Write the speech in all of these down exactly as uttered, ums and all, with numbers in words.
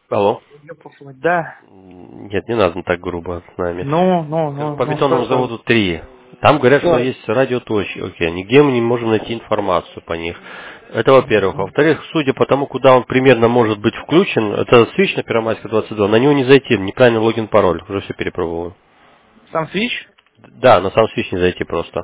Алло. Ёпрст, да. Нет, не надо так грубо с нами. Ну, ну, Скажем, ну, по ну, что, бетонному что? заводу три. Там говорят, что Что? есть радиоточки. Окей, нигде мы не можем найти информацию по них. Это во-первых. Мгм. Во-вторых, судя по тому, куда он примерно может быть включен, это свич на Первомайска двадцать два, на него не зайти, неправильный логин, пароль. Уже все перепробовал. Сам свич? Да, на сам свич не зайти просто.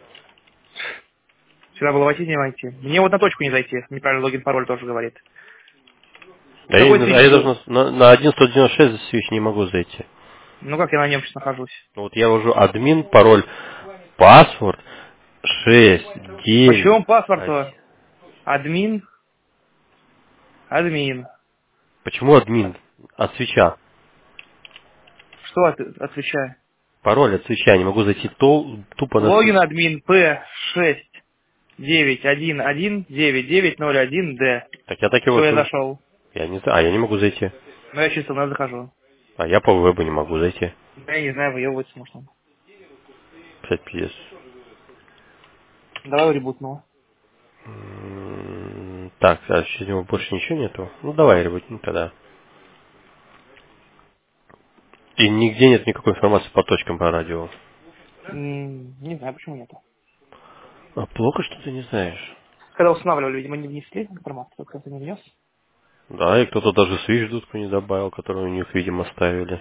Сюда было войти, не войти. Мне вот на точку не зайти. Неправильно логин, пароль тоже говорит. А Ты я, какой не- а свич? я даже на, на один сто девяносто шесть за свич не могу зайти. Ну как я на нем сейчас нахожусь? Вот я ввожу админ, пароль, паспорт, шесть, девять, Почему паспорт-то? один. Админ? Админ. Почему админ от свеча? Что от, отвечаю? Пароль от свеча, не могу зайти то, тупо на свич. Логин админ П шесть девять один один девять девять ноль один Д. Так я так его Все, я ввожу. зашел. Я не знаю, а я не могу зайти. Но я чисто на захожу. А я по вебу не могу зайти. Да я не знаю, выебываться можно. Пять пи эс. Давай ребутну. М, Так, а через него больше ничего нету? Ну давай, ребятин, тогда. И нигде нет никакой информации по точкам по радио. М, Не знаю, почему нету. А плохо, что ты не знаешь. Когда устанавливали, видимо, не внесли информацию, кто-то не внес. Да, и кто-то даже свич дудку не добавил, которую у них, видимо, ставили.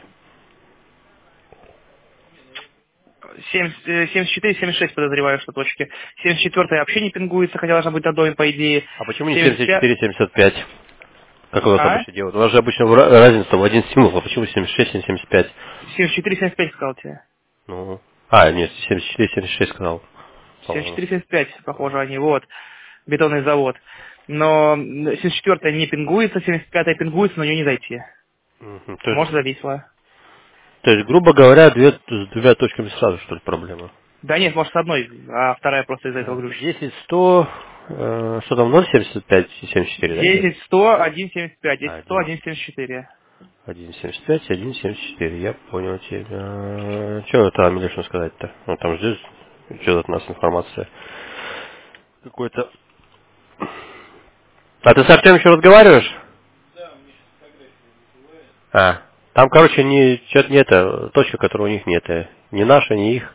семьдесят, э, семьдесят четыре, семьдесят шесть подозреваю, что точки. семьдесят четыре вообще не пингуется, хотя должна быть додоин, по идее. А почему не семьдесят семьдесят пять... четыре семьдесят пять? Как у вас А? обычно делают? У нас же обычно ра- разница в один символ. А почему семьдесят шесть, семьдесят пять? семьдесят четыре, семьдесят пять сказал тебе. Ну. А, нет, семьдесят четыре, семьдесят шесть сказал. семьдесят По-моему. четыре, семьдесят пять, похоже, они, вот. Бетонный завод. Но семьдесят четыре не пингуется, семьдесят пять пингуется, но на нее не зайти. Мгм. То есть, Может, зависло. то есть, грубо говоря, две, с двумя точками сразу, что ли, проблема? Да нет, может, с одной, а вторая просто из-за этого Так, глючит. десять, сто, э, что там, ноль семьдесят пять и семьдесят четыре, да, идет? десять, сто, один, семьдесят пять. А, десять, сто, один, один, семьдесят четыре. один семьдесят пять, один семьдесят четыре. Я понял тебя. Что это Амилишну сказать-то? Ну, там здесь что от нас информация. Какой-то. А ты с Артемом еще разговариваешь? А, там, короче, не, что-то не это, точка, которая у них нет. э, Ни наша, ни их.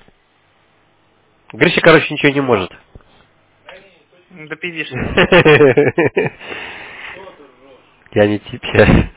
Гриша, короче, ничего не может. Да пиздишь ты. Я не тип, я...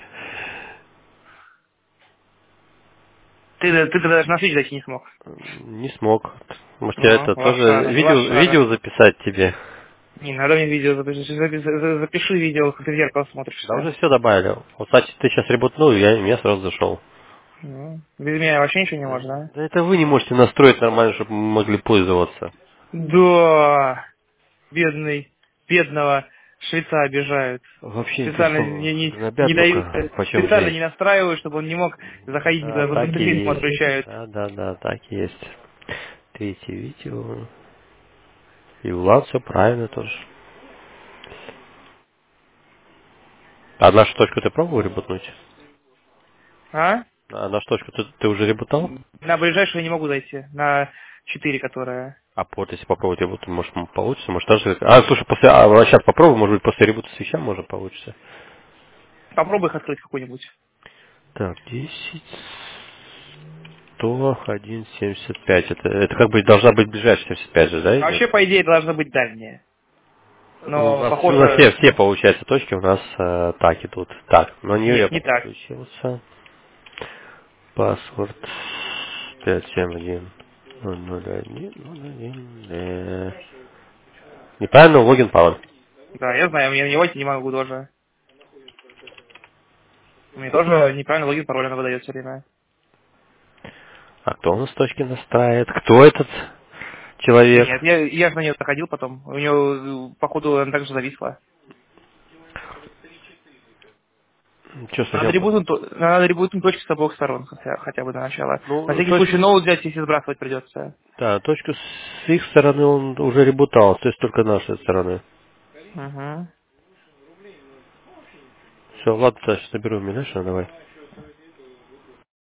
Ты, ты даже на свич зайти не смог. Не смог. Может, я Ну, это тоже лошара, видео, лошара. видео записать тебе? Не надо мне видео, запиши, запиши, за- запиши видео, как ты в зеркало Да уже смотришься. все добавили. Вот, кстати, ты сейчас ребутнул, я, я сразу зашел. Ну, без меня вообще ничего не Да, можно, да это вы не можете настроить нормально, чтобы мы могли пользоваться. да? Да, бедный, бедного швеца обижают. Вообще Специально интересно, не, не, не гнобят дают, только э, почем специально не взять. настраивают, чтобы он не мог заходить Да, никуда, в так и интерфейс ему есть. отключают. Да, да, да, так и есть. Третье видео. И Влад все правильно тоже. А нашу точку ты пробовал ребутнуть? А? А нашу точку ты, ты уже ребутал? На ближайшую я не могу зайти, на четыре, которая. А вот если попробовать ребут, может м, получится, может даже... А, слушай, после... А, сейчас попробуй, может быть, после ребута свеча может получится. Попробуй их открыть какой-нибудь. Так, десять, сто, один, семьдесят пять. Это, это как бы должна быть ближайшая семьдесят пять же, да, А идет? вообще, по идее, должна быть дальняя. Ну, у Но, нас, у нас все, похоже, все, получается, точки у нас э, так идут. Так, на нее я нет, не так. подключился. Паспорт пять семь один ноль ноль один ноль один. э. Неправильно логин пароль. Да, я знаю, я на него не могу тоже. Мне тоже неправильно логин, пароль она выдает все время. А кто у нас точки настраивает? Кто этот человек? Нет, я, я же на нее заходил потом. У нее, походу, она также зависла. Что Надо совсем... ребутнуть, то- надо ребутнуть точки с обоих сторон, хотя, хотя бы до начала. На Ну, всякий случай точку... ноут взять, если сбрасывать придется. Да, точку с их стороны он уже ребутал, то есть только нашей стороны. Угу. Все, ладно, сейчас наберу Миляшина, давай.